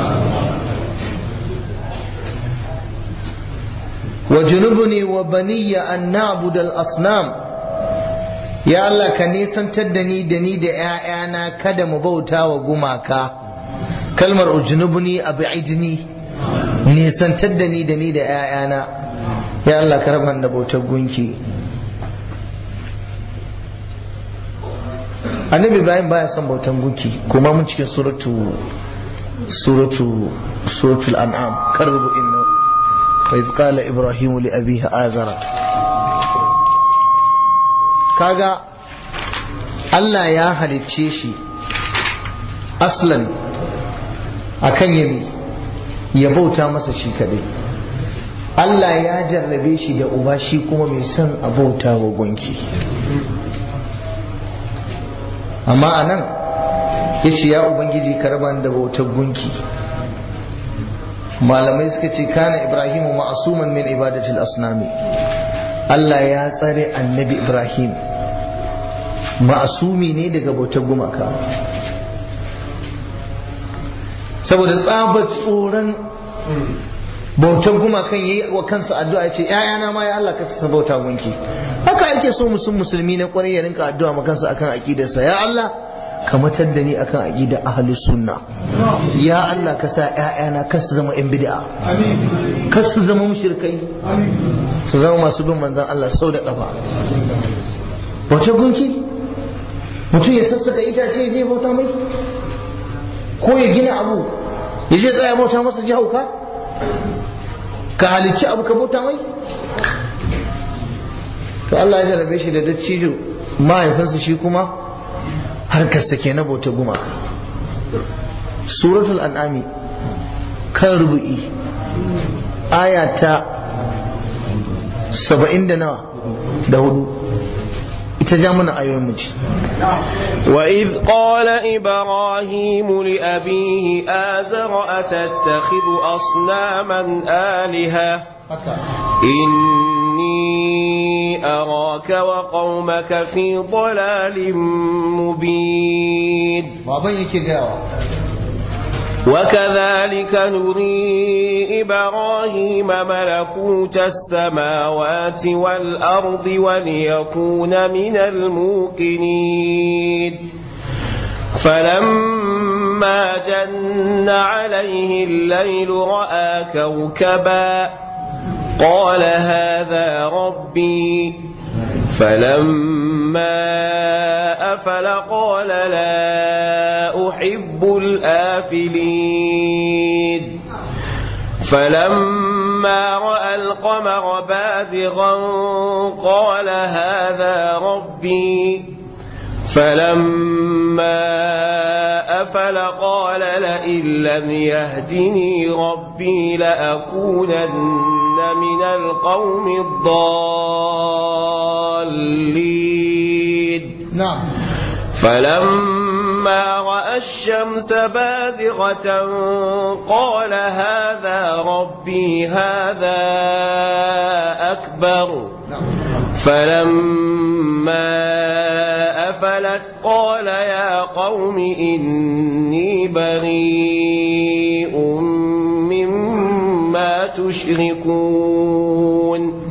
wa junubni wa baniya an na'budu al-asnam, ya Allah ka nisantar da ni da ƴaƴana kada mu bauta wa gumaka. Kalmar ujnubni ab'idni, nisantar da ni da ƴaƴana, ya Allah ka raba da bautar gunki. Annabi Ibrahim baya son bautan gunki, kuma mun cikin suratul an'am karbu inna fa iz qala ibrahimu li abihi azara. Kaga Allah ya halicce shi aslan akan yami ya bauta masa shi kadai. Allah ya jarrabe shi da uba shi kuma mai son a bauta wa gunki. Amma anan yace ya ubangiji ka raba da bautar gunki. Malamai suka ce kana Ibrahimu ma'asuman min ibadatil asnami, Allah ya tsare annabi Ibrahim ma'asumi ne daga bautar gumaka, saboda tsabar tsoron bautar gumakan yayi wa kansa addu'a yace ƴaƴana ma ya Allah ka tsasa bauta gunki. Haka ake so musulmi na kwarai ya rinka addu'a ma kansa akan aqidarsa, ya Allah ka matar da ni akan aqidar ahlus sunna, ya Allah ka sa ƴaƴana kar su zama ƴan bid'a, kar su zama mushrikai, su zama masu bin manzon Allah sau da kafa. Bautar gunki mutum ya sassaka itace ya je bauta mai, ko ya gina abu ya je tsaya bauta masa ji hauka, ka halicci abu ka bauta mai. To Allah ya jarabe shi da dattijo mahaifinsa shi kuma harkarsa ke na bauta gumaka. Suratul an'ami kan rubu'i aya ta 74 ita ja mana ayoyin muci. وإذ قال إبراهيم لأبيه آزر أتتخذ أصناما آلهة إني أراك وقومك في ضلال مبين. وكذلك نري إبراهيم ملكوت السماوات والأرض وليكون من الموقنين. فلما جن عليه الليل رأى كوكبا قال هذا ربي. فلما أفل قال لا أحب الآفلين. فلما رأى القمر بازغا قال هذا ربي. فلما أفل قال لئن لم يهدني ربي لأكونن من القوم الضالين. نعم. فلما رأى الشمس بازغة قال هذا ربي هذا أكبر. فلما أفلت قال يا قوم إني بريء مما تشركون.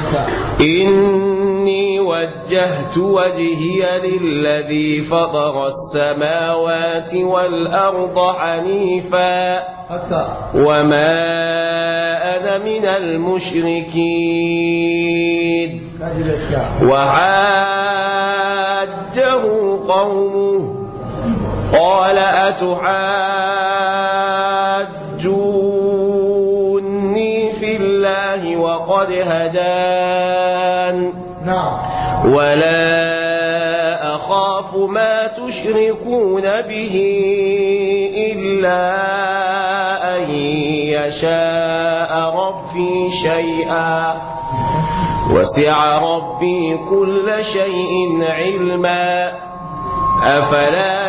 إني وجهت وجهي للذي فطر السماوات والأرض حنيفا وما أنا من المشركين. وحاجه قومه قال أتحاجوني في الله وقد هدان ولا أخاف ما يشركون به إلا أن يشاء ربي شيئا وسع ربي كل شيء علما أفلا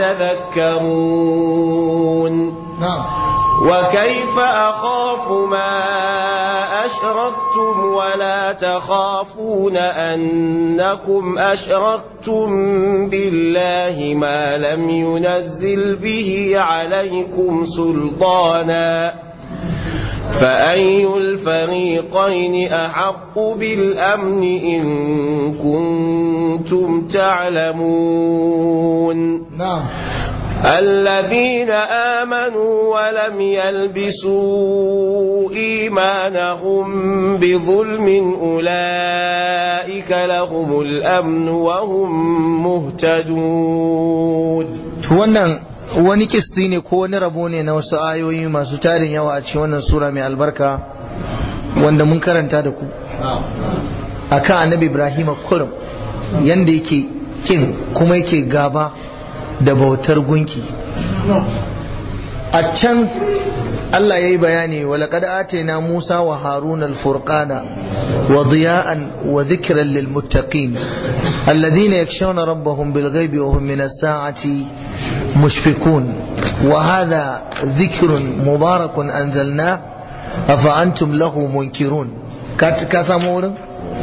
تتذكرون وكيف أخاف ما أشركتم ولا تخافون أنكم أشركتم بالله ما لم ينزل به عليكم سلطانا فأي الفريقين أحق بالأمن إن كنتم تعلمون الذين آمنوا ولم يلبسوا إيمانهم بظلم أولئك لهم الأمن وهم مهتدون. wannan wani kisti ne ko wani rabo ne na wasu ayoyi masu tarin yawa a cikin wannan sura mai albarka wanda mun karanta da ku akan annabi Ibrahim kullum yanda yake kin kuma yake gaba da bautar gunki. A can Allah ya yi bayani wa laqad atayna Musa wa Haruna al-furqana wa diya'an wa dhikran lil muttaqin alladhina yakshawna rabbahum bil ghaibi wa hum min as-sa'ati mushfiqun wa hadha dhikrun mubarakun anzalna afa antum lahu munkirun. Ka samu wurin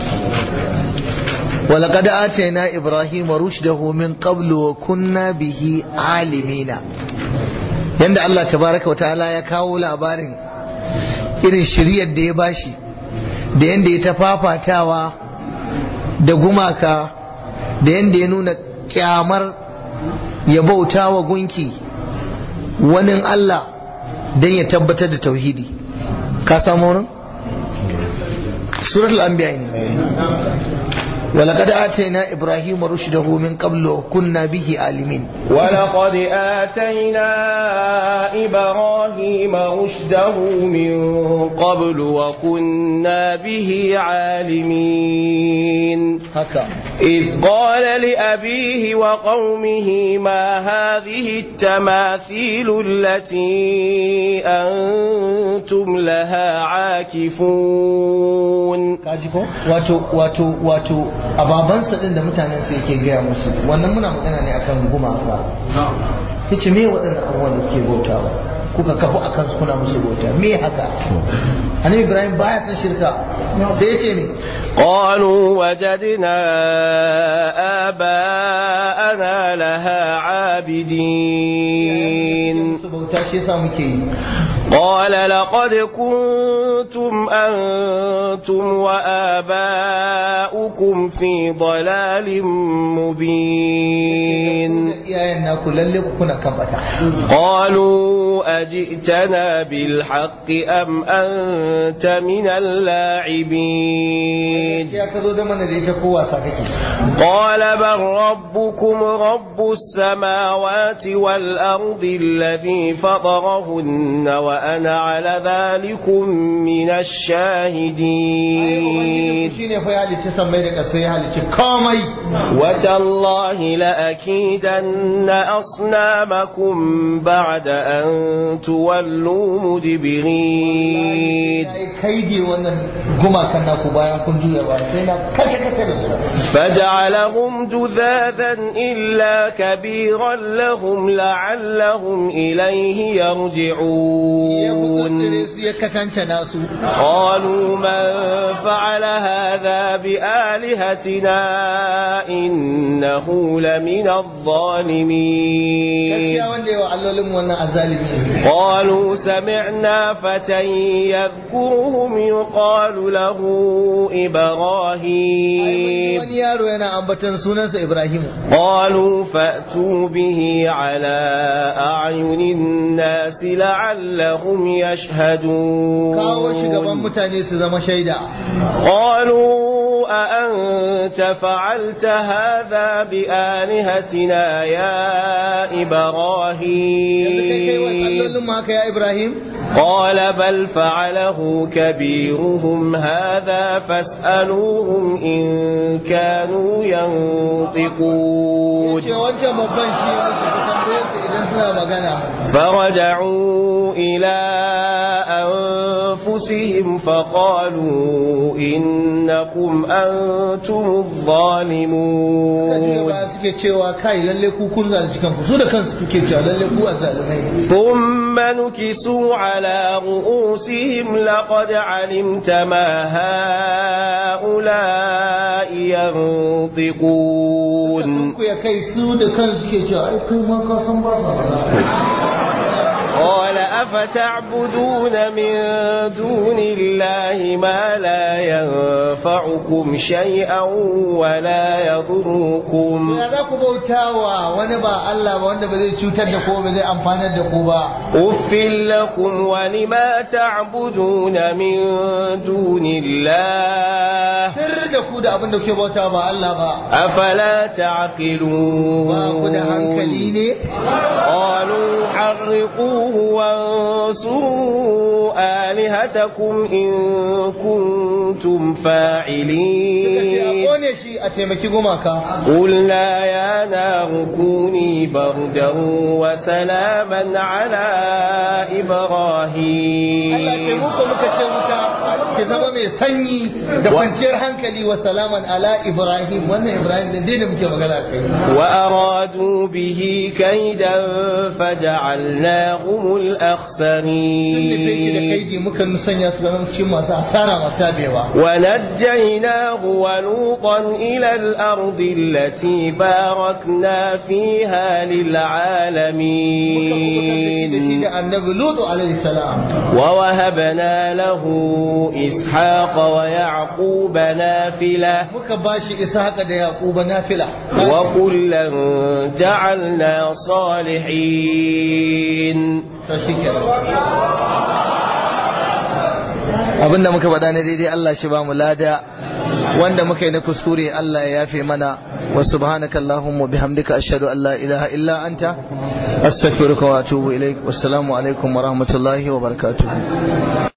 ولقد آتينا إبراهيم رشده من قبل وكنا به عالمين. yanda Allah tabaraka wa ta'ala ya kawo labarin irin shiriyar da ya bashi da yanda ya tafafatawa da gumaka da yanda ya nuna kyamar ya bauta wa gunki wani Allah don ya tabbatar da tauhidi. Ka samu wurin? suratul anbiya ne. ولقد آتينا إبراهيم رشده من قبل وكنا به عالمين. ولقد آتينا إبراهيم رشده من قبل وكنا به عالمين. إذ قال لأبيه وقومه ما هذه التماثيل التي أنتم لها عاكفون. wato ababansa din da mutanen su yake gaya musu wannan muna magana ne akan gumaka. Yace me waɗannan abubuwan da kuke bautawa kuka kafu akan su kuna musu bauta me haka? Annabi Ibrahim baya san shirka sai yace me qalu wajadna aba'ana laha abidin. su bauta shi yasa muke yi. قال لقد كنتم أنتم وآباؤكم في ضلال مبين. قالوا أجئتنا بالحق أم أنت من اللاعبين. قال بل ربكم رب السماوات والأرض الذي فطرهن وأنا على ذلكم من الشاهدين. وتالله لأكيدن أصنامكم بعد أن تولوا مدبرين. فجعلهم جذاذا إلا كبيرا لهم لعلهم إليه يرجعون. قالوا من فعل هذا بآلهتنا إنه لمن الظالمين. قالوا سمعنا فتى يذكرهم يقال له إبراهيم. قالوا فأتوا به على أعين الناس لعلهم يشهدون. قالوا أأنت فعلت هذا بآلهتنا يا إبراهيم. قال بل فعله كبيرهم هذا فاسألوهم إن كانوا ينطقون فرجعوا إلى أنفسهم فقالوا إنكم أنتم الظالمون ثم نكسوا على رؤوسهم لقد علمت ما هؤلاء ينطقون قال أفتعبدون من دون الله ما لا ينفعكم شيئا ولا يضركم أف لكم ولما تعبدون من دون الله أفلا تعقلون قالوا حرقوه وانصروا آلهتكم إن كنتم فاعلين قلنا يا نار كوني بردا وسلاما على إبراهيم وأرادوا به كيدا فجعلناهم الأخسرين ونجيناه ولوطا إلى الأرض التي باركنا فيها للعالمين ووهبنا له إسحاق ويعقوب نافلة وكلا جعلنا صالحين abinda muka faɗa ne daidai Allah shi ba mu lada wanda muka yi na kuskure Allah ya yafe mana wa subhanaka allahumma bihamdika ashhadu an la ilaha illa anta astaghfiruka wa atubu ilaik wassalamu alaikum wa rahmatullahi wa barakatuh